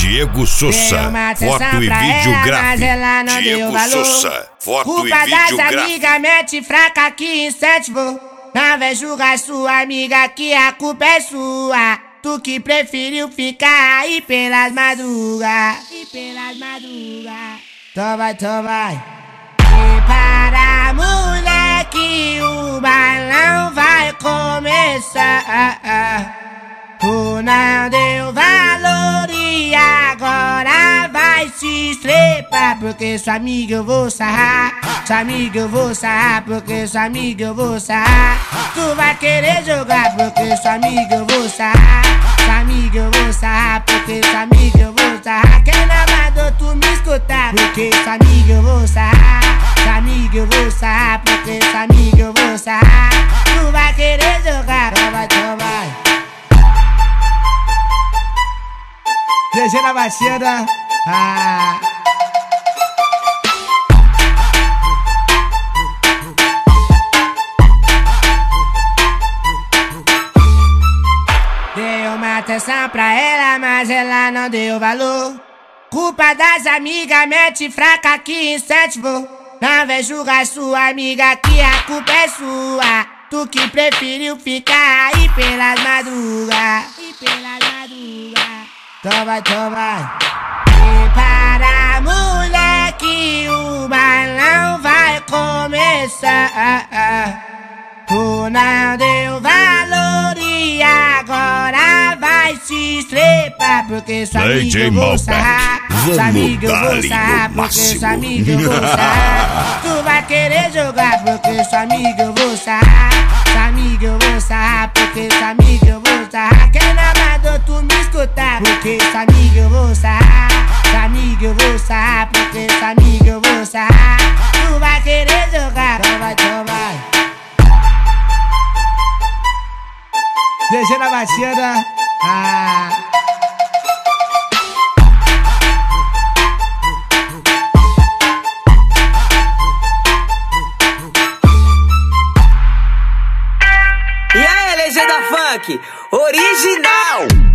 Diego Souza, foto e vídeo gráfico. Diego Souza, foto e vídeo gráfico. Culpa das amigas, mete fraca que incentivou. Não vem julgar sua amiga que a culpa é sua. Tu que preferiu ficar aí pelas madrugas. Então vai. Prepara, moleque, o balão vai começar. Tu não deu valor e agora vai se estrepar. Porque sua amiga eu vou sarrar. Sua amiga eu vou sarrar. Porque sua amiga eu vou sarrar. Tu vai querer jogar. Porque sua amiga eu vou sarrar. Sua amiga eu vou sarrar. Porque sua amiga eu vou sarrar. Quem não mandou tu me escutar? Porque sua amiga eu vou sarrar. Sua amiga eu vou sarrar. Porque sua amiga eu vou sarrar. Tu vai querer jogar. Então vai. DG na batida. Dei uma atenção pra ela, mas ela não deu valor. Culpa das amigas, mete fraca que incentivou. Não vem julgar sua amiga que a culpa é sua. Tu que preferiu ficar aí pelas madrugas. Então vai. Prepara, moleque, o balão vai começar. Tu não deu valor e agora vai se estrepar. Porque sua amiga eu vou sarrar. Sua amiga eu vou sarrar. Porque sua amiga eu vou sarrar. Tu vai querer jogar. Porque sua amiga eu vou sarrar. Sua amiga eu vou sarrar. Porque sua amiga eu vou sarrar. Quem não mandou tu me escutar? Porque sua amiga eu vou sarrar. Sua amiga eu vou sarrar. Porque sua amiga eu vou sarrar. Tu vai querer jogar. Então vai. DG na batida. E aí, legenda funk original.